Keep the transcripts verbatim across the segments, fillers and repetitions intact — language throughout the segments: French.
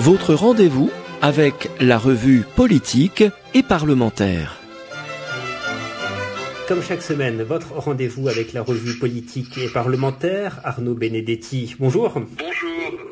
votre rendez-vous avec la revue politique et parlementaire. Comme chaque semaine, votre rendez-vous avec la revue politique et parlementaire, Arnaud Benedetti. Bonjour. Bonjour.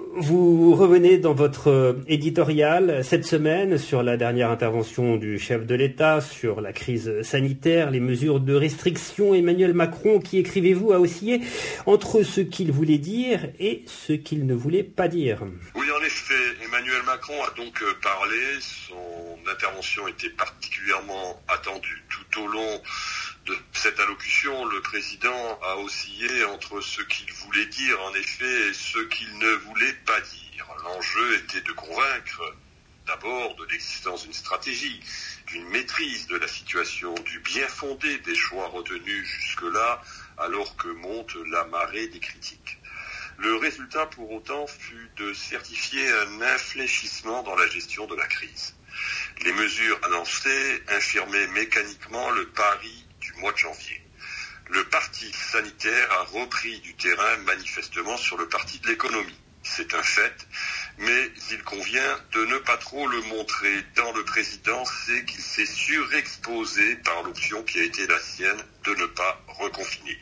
Vous revenez dans votre éditorial cette semaine sur la dernière intervention du chef de l'État, sur la crise sanitaire, les mesures de restriction. Emmanuel Macron, qui, écrivez-vous, a oscillé entre ce qu'il voulait dire et ce qu'il ne voulait pas dire. Oui, en effet, Emmanuel Macron a donc parlé. Son intervention était particulièrement attendue tout au long de cette allocution. Le président a oscillé entre ce qu'il voulait dire, en effet, et ce qu'il ne voulait pas dire. L'enjeu était de convaincre d'abord de l'existence d'une stratégie, d'une maîtrise de la situation, du bien fondé des choix retenus jusque-là, alors que monte la marée des critiques. Le résultat, pour autant, fut de certifier un infléchissement dans la gestion de la crise. Les mesures annoncées infirmaient mécaniquement le pari du mois de janvier. Le parti sanitaire a repris du terrain manifestement sur le parti de l'économie. C'est un fait, mais il convient de ne pas trop le montrer. Dans le président, c'est qu'il s'est surexposé par l'option qui a été la sienne de ne pas reconfiner.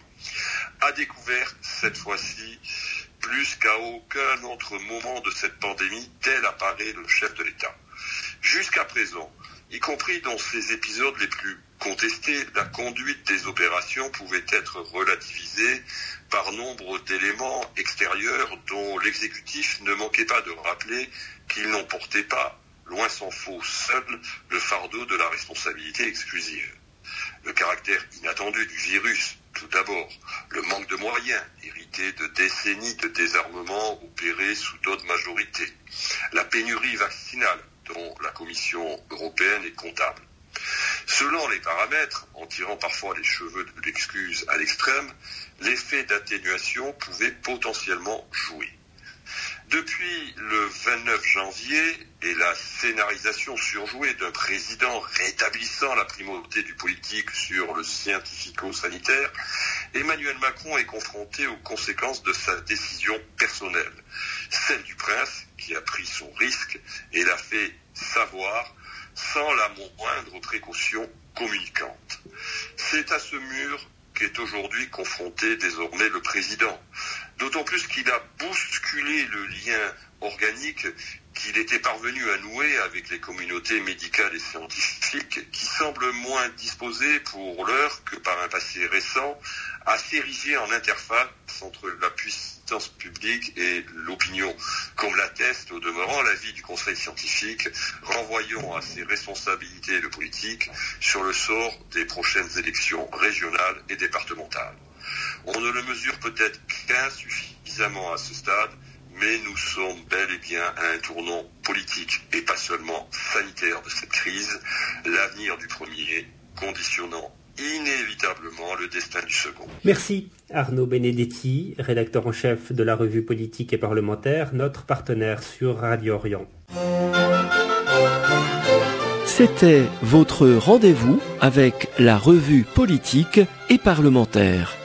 À découvert, cette fois-ci, plus qu'à aucun autre moment de cette pandémie, tel apparaît le chef de l'État. Jusqu'à présent, y compris dans ces épisodes les plus contestés, la conduite des opérations pouvait être relativisée par nombre d'éléments extérieurs dont l'exécutif ne manquait pas de rappeler qu'il n'en portait pas, loin s'en faut, seul le fardeau de la responsabilité exclusive. Le caractère inattendu du virus, tout d'abord, le manque de moyens, hérité de décennies de désarmement opérés sous d'autres majorités, la pénurie vaccinale, dont la Commission européenne est comptable. Selon les paramètres, en tirant parfois les cheveux de l'excuse à l'extrême, l'effet d'atténuation pouvait potentiellement jouer. Depuis le vingt-neuf janvier et la scénarisation surjouée d'un président rétablissant la primauté du politique sur le scientifico-sanitaire, Emmanuel Macron est confronté aux conséquences de sa décision personnelle, celle du prince qui a pris son risque et l'a fait savoir sans la moindre précaution communicante. C'est à ce mur qu'est aujourd'hui confronté désormais le président, d'autant plus qu'il a bousculé le lien organique qu'il était parvenu à nouer avec les communautés médicales et scientifiques qui semblent moins disposées pour l'heure que par un passé récent à s'ériger en interface entre la puissance publique et l'opinion, comme l'atteste au demeurant l'avis du Conseil scientifique, renvoyant à ses responsabilités de politique sur le sort des prochaines élections régionales et départementales. On ne le mesure peut-être qu'insuffisamment à ce stade, mais nous sommes bel et bien à un tournant politique et pas seulement sanitaire de cette crise, l'avenir du premier conditionnant inévitablement le destin du second. Merci Arnaud Benedetti, rédacteur en chef de la revue politique et parlementaire, notre partenaire sur Radio Orient. C'était votre rendez-vous avec la revue politique et parlementaire.